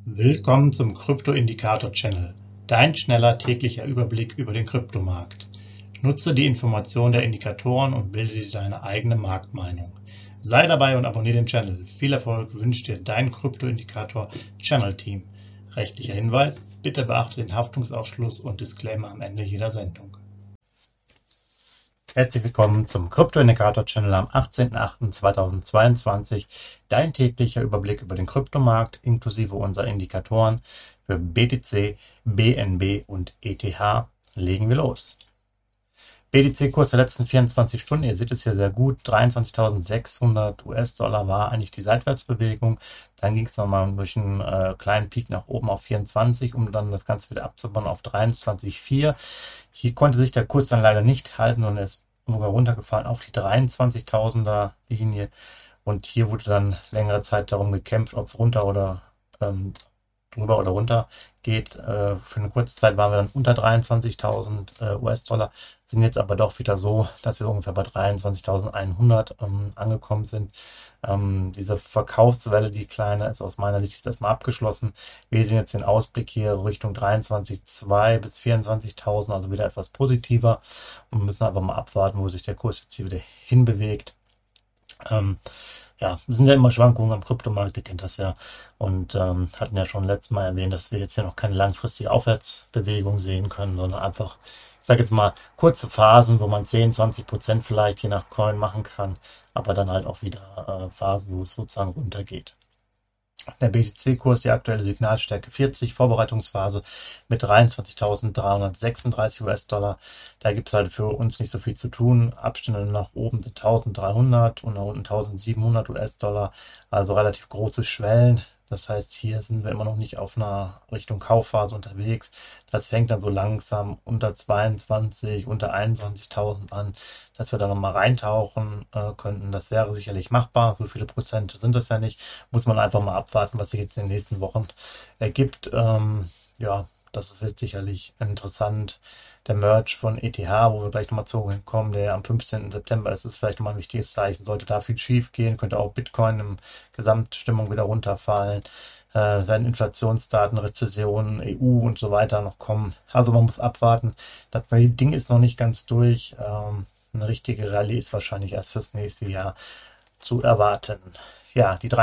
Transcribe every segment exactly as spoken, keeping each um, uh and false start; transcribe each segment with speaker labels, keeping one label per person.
Speaker 1: Willkommen zum Krypto-Indikator-Channel, dein schneller täglicher Überblick über den Kryptomarkt. Nutze die Informationen der Indikatoren und bilde dir deine eigene Marktmeinung. Sei dabei und abonniere den Channel. Viel Erfolg wünscht dir dein Krypto-Indikator-Channel-Team. Rechtlicher Hinweis: Bitte beachte den Haftungsausschluss und Disclaimer am Ende jeder Sendung. Herzlich willkommen zum Krypto-Indikator-Channel am achtzehnten achten zweitausendzweiundzwanzig. Dein täglicher Überblick über den Kryptomarkt inklusive unserer Indikatoren für B T C, B N B und E T H. Legen wir los. B T C-Kurs der letzten vierundzwanzig Stunden, ihr seht es hier sehr gut, dreiundzwanzigtausendsechshundert U S-Dollar war eigentlich die Seitwärtsbewegung. Dann ging es nochmal durch einen äh, kleinen Peak nach oben auf vierundzwanzig, um dann das Ganze wieder abzubauen auf dreiundzwanzig Komma vier. Hier konnte sich der Kurs dann leider nicht halten, sondern er ist sogar runtergefallen auf die dreiundzwanzigtausender Linie. Und hier wurde dann längere Zeit darum gekämpft, ob es runter oder ähm, drüber oder runter geht. Äh, für eine kurze Zeit waren wir dann unter dreiundzwanzigtausend äh, U S-Dollar, sind jetzt aber doch wieder so, dass wir ungefähr bei dreiundzwanzigtausendeinhundert ähm, angekommen sind. Ähm, diese Verkaufswelle, die kleine, ist aus meiner Sicht jetzt erstmal abgeschlossen. Wir sehen jetzt den Ausblick hier Richtung dreiundzwanzig Komma zwei bis vierundzwanzigtausend, also wieder etwas positiver, und müssen aber mal abwarten, wo sich der Kurs jetzt hier wieder hinbewegt. Ähm, ja, es sind ja immer Schwankungen am Kryptomarkt, ihr kennt das ja, und ähm, hatten ja schon letztes Mal erwähnt, dass wir jetzt hier noch keine langfristige Aufwärtsbewegung sehen können, sondern einfach, ich sage jetzt mal, kurze Phasen, wo man zehn, zwanzig Prozent vielleicht je nach Coin machen kann, aber dann halt auch wieder äh, Phasen, wo es sozusagen runtergeht. Der B T C-Kurs, die aktuelle Signalstärke vierzig, Vorbereitungsphase mit dreiundzwanzigtausenddreihundertsechsunddreißig U S-Dollar. Da gibt es halt für uns nicht so viel zu tun. Abstände nach oben sind eintausenddreihundert und nach unten eintausendsiebenhundert U S-Dollar, also relativ große Schwellen. Das heißt, hier sind wir immer noch nicht auf einer Richtung Kaufphase unterwegs. Das fängt dann so langsam unter zweiundzwanzig, unter einundzwanzigtausend an, dass wir da nochmal reintauchen äh, könnten. Das wäre sicherlich machbar. So viele Prozent sind das ja nicht. Muss man einfach mal abwarten, was sich jetzt in den nächsten Wochen ergibt. Ähm, ja, das wird sicherlich interessant. Der Merge von E T H, wo wir gleich nochmal zu kommen, der am fünfzehnten September ist, ist vielleicht nochmal ein wichtiges Zeichen. Sollte da viel schief gehen, könnte auch Bitcoin im Gesamtstimmung wieder runterfallen. Äh, werden Inflationsdaten, Rezessionen, E U und so weiter noch kommen. Also man muss abwarten. Das Ding ist noch nicht ganz durch. Ähm, eine richtige Rallye ist wahrscheinlich erst fürs nächste Jahr zu erwarten. Ja, die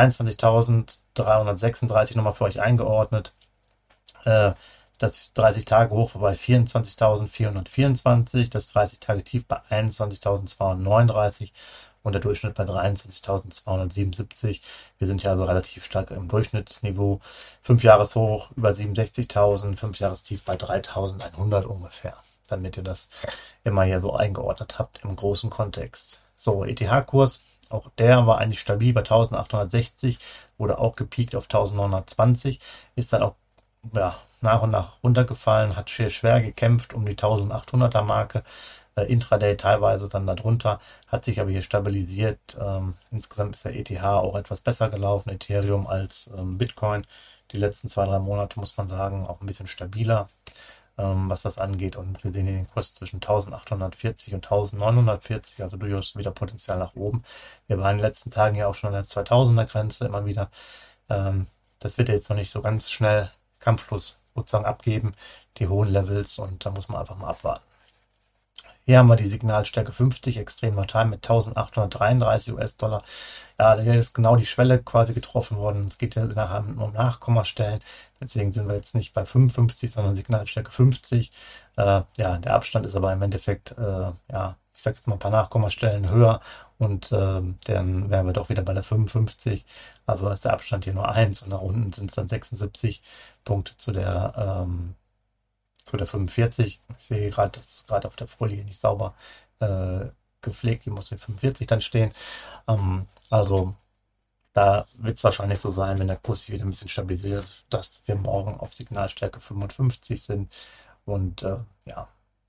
Speaker 1: dreiundzwanzigtausenddreihundertsechsunddreißig nochmal für euch eingeordnet. Äh, Das dreißig-Tage-Hoch war bei vierundzwanzigtausendvierhundertvierundzwanzig, das dreißig-Tage-Tief bei einundzwanzigtausendzweihundertneununddreißig und der Durchschnitt bei dreiundzwanzigtausendzweihundertsiebenundsiebzig. Wir sind ja also relativ stark im Durchschnittsniveau. Fünf-Jahres-Hoch über siebenundsechzigtausend, Fünf-Jahres-Tief bei dreitausendeinhundert ungefähr, damit ihr das immer hier so eingeordnet habt im großen Kontext. So, E T H-Kurs, auch der war eigentlich stabil bei eintausendachthundertsechzig, wurde auch gepiekt auf eintausendneunhundertzwanzig, ist dann auch ja, nach und nach runtergefallen, hat schwer, schwer gekämpft um die eintausendachthunderter Marke, äh, Intraday teilweise dann darunter, hat sich aber hier stabilisiert. Ähm, insgesamt ist der E T H auch etwas besser gelaufen, Ethereum als ähm, Bitcoin. Die letzten zwei, drei Monate, muss man sagen, auch ein bisschen stabiler, ähm, was das angeht. Und wir sehen hier den Kurs zwischen eintausendachthundertvierzig und eintausendneunhundertvierzig, also durchaus wieder Potenzial nach oben. Wir waren in den letzten Tagen ja auch schon an der zweitausender Grenze immer wieder. Ähm, das wird ja jetzt noch nicht so ganz schnell kampflos sozusagen abgeben, die hohen Levels, und da muss man einfach mal abwarten. Hier haben wir die Signalstärke fünfzig, Extreme Time mit eintausendachthundertdreiunddreißig U S-Dollar. Ja, hier ist genau die Schwelle quasi getroffen worden. Es geht ja nachher um Nachkommastellen. Deswegen sind wir jetzt nicht bei fünfundfünfzig, sondern Signalstärke fünfzig. Äh, ja, der Abstand ist aber im Endeffekt, äh, ja, ich sage jetzt mal ein paar Nachkommastellen höher, und äh, dann wären wir doch wieder bei der fünfundfünfzig. Also ist der Abstand hier nur eins, und nach unten sind es dann sechsundsiebzig Punkte zu der ähm, zu der fünfundvierzig. Ich sehe gerade, das ist gerade auf der Folie nicht sauber äh, gepflegt. Die muss mit fünfundvierzig dann stehen. Ähm, also da wird es wahrscheinlich so sein, wenn der Kurs sich wieder ein bisschen stabilisiert, dass wir morgen auf Signalstärke fünfundfünfzig sind. Und äh, ja,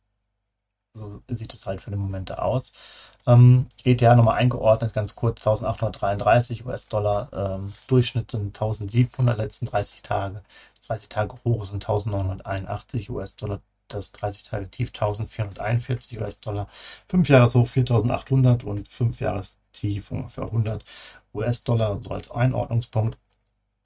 Speaker 1: so sieht es halt für den Moment aus. Ähm, E T H nochmal eingeordnet, ganz kurz, eintausendachthundertdreiunddreißig U S-Dollar, ähm, Durchschnitt sind eintausendsiebenhundert letzten dreißig Tage, dreißig Tage hoch sind eintausendneunhunderteinundachtzig U S-Dollar, das dreißig Tage Tief eintausendvierhunderteinundvierzig U S-Dollar, fünf Jahreshoch viertausendachthundert und fünf Jahrestief ungefähr hundert U S-Dollar, so als Einordnungspunkt.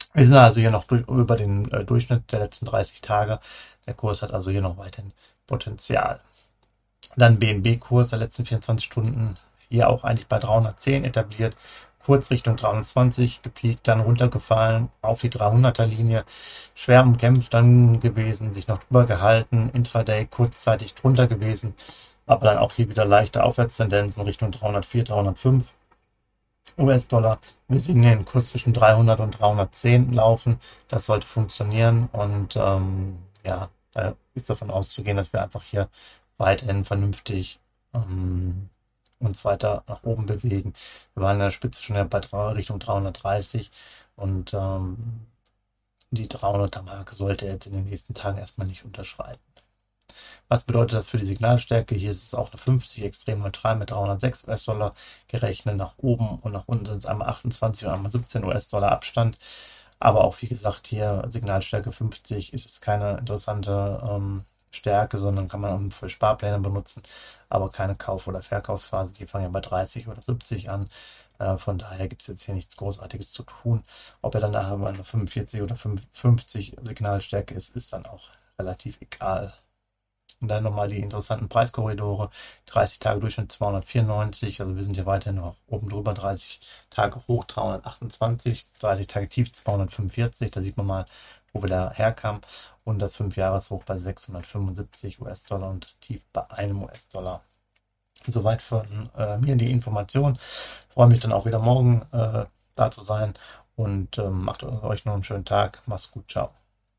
Speaker 1: Wir sind also hier noch durch, über den äh, Durchschnitt der letzten dreißig Tage. Der Kurs hat also hier noch weiterhin Potenzial. Dann B N B-Kurs der letzten vierundzwanzig Stunden, hier auch eigentlich bei dreihundertzehn etabliert. Kurz Richtung dreihundertzwanzig gepiekt, dann runtergefallen auf die dreihunderter-Linie. Schwer umkämpft dann gewesen, sich noch drüber gehalten. Intraday kurzzeitig drunter gewesen, aber dann auch hier wieder leichte Aufwärtstendenzen Richtung dreihundertvier, dreihundertfünf. U S-Dollar. Wir sehen den Kurs zwischen dreihundert und dreihundertzehn laufen. Das sollte funktionieren und ähm, ja, da ist davon auszugehen, dass wir einfach hier weiterhin vernünftig ähm, uns weiter nach oben bewegen. Wir waren in der Spitze schon bei Richtung dreihundertdreißig und ähm, die dreihunderter-Marke sollte jetzt in den nächsten Tagen erstmal nicht unterschreiten. Was bedeutet das für die Signalstärke? Hier ist es auch eine fünfzig extrem neutral mit dreihundertsechs U S-Dollar gerechnet. Nach oben und nach unten sind es einmal achtundzwanzig und einmal siebzehn U S-Dollar Abstand. Aber auch wie gesagt hier Signalstärke fünfzig ist es keine interessante ähm, Stärke, sondern kann man für Sparpläne benutzen, aber keine Kauf- oder Verkaufsphase. Die fangen ja bei dreißig oder siebzig an. Äh, von daher gibt es jetzt hier nichts Großartiges zu tun. Ob er dann nachher mal eine fünfundvierzig oder fünfzig Signalstärke ist, ist dann auch relativ egal. Und dann nochmal die interessanten Preiskorridore. dreißig Tage Durchschnitt zweihundertvierundneunzig, also wir sind ja weiterhin noch oben drüber. dreißig Tage hoch dreihundertachtundzwanzig, dreißig Tage tief zweihundertfünfundvierzig, da sieht man mal, wo wir da herkamen. Und das fünf Jahres hoch bei sechshundertfünfundsiebzig U S-Dollar und das Tief bei einem U S-Dollar. Soweit von äh, mir die Information. Ich freue mich dann auch wieder morgen äh, da zu sein und äh, macht euch noch einen schönen Tag. Macht's gut, ciao.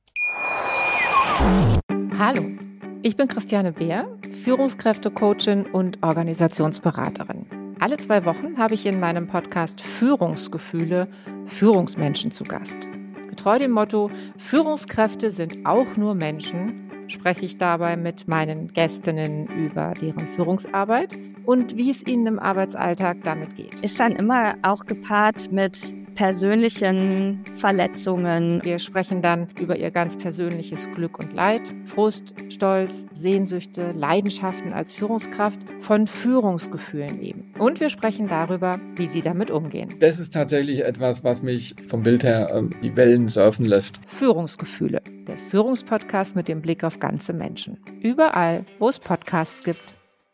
Speaker 2: Hallo. Ich bin Christiane Beer, Führungskräftecoachin und Organisationsberaterin. Alle zwei Wochen habe ich in meinem Podcast Führungsgefühle Führungsmenschen zu Gast. Getreu dem Motto, Führungskräfte sind auch nur Menschen, spreche ich dabei mit meinen Gästinnen über deren Führungsarbeit und wie es ihnen im Arbeitsalltag damit geht.
Speaker 3: Ist dann immer auch gepaart mit persönlichen Verletzungen.
Speaker 2: Wir sprechen dann über ihr ganz persönliches Glück und Leid, Frust, Stolz, Sehnsüchte, Leidenschaften als Führungskraft, von Führungsgefühlen eben. Und wir sprechen darüber, wie sie damit umgehen.
Speaker 4: Das ist tatsächlich etwas, was mich vom Bild her ähm, die Wellen surfen lässt.
Speaker 2: Führungsgefühle, der Führungspodcast mit dem Blick auf ganze Menschen. Überall, wo es Podcasts gibt.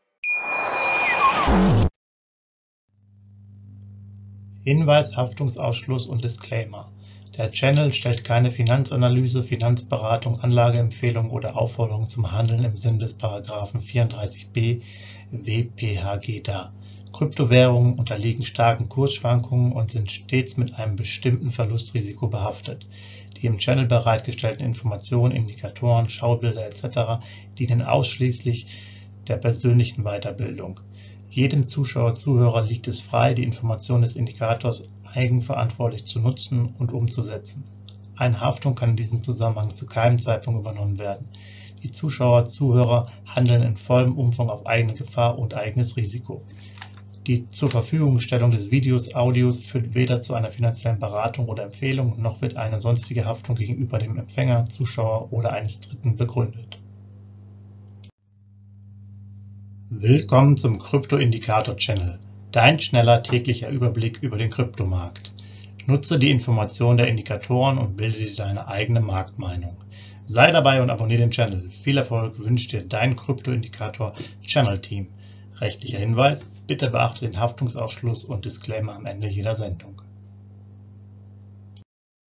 Speaker 1: Hinweis, Haftungsausschluss und Disclaimer. Der Channel stellt keine Finanzanalyse, Finanzberatung, Anlageempfehlung oder Aufforderung zum Handeln im Sinne des Paragraphen vierunddreißig b W P H G dar. Kryptowährungen unterliegen starken Kursschwankungen und sind stets mit einem bestimmten Verlustrisiko behaftet. Die im Channel bereitgestellten Informationen, Indikatoren, Schaubilder et cetera dienen ausschließlich der persönlichen Weiterbildung. Jedem Zuschauer, Zuhörer liegt es frei, die Information des Indikators eigenverantwortlich zu nutzen und umzusetzen. Eine Haftung kann in diesem Zusammenhang zu keinem Zeitpunkt übernommen werden. Die Zuschauer, Zuhörer handeln in vollem Umfang auf eigene Gefahr und eigenes Risiko. Die zur Verfügungstellung des Videos, Audios führt weder zu einer finanziellen Beratung oder Empfehlung, noch wird eine sonstige Haftung gegenüber dem Empfänger, Zuschauer oder eines Dritten begründet. Willkommen zum Krypto-Indikator-Channel, dein schneller täglicher Überblick über den Kryptomarkt. Nutze die Informationen der Indikatoren und bilde dir deine eigene Marktmeinung. Sei dabei und abonniere den Channel. Viel Erfolg wünscht dir dein Krypto-Indikator-Channel-Team. Rechtlicher Hinweis, bitte beachte den Haftungsausschluss und Disclaimer am Ende jeder Sendung.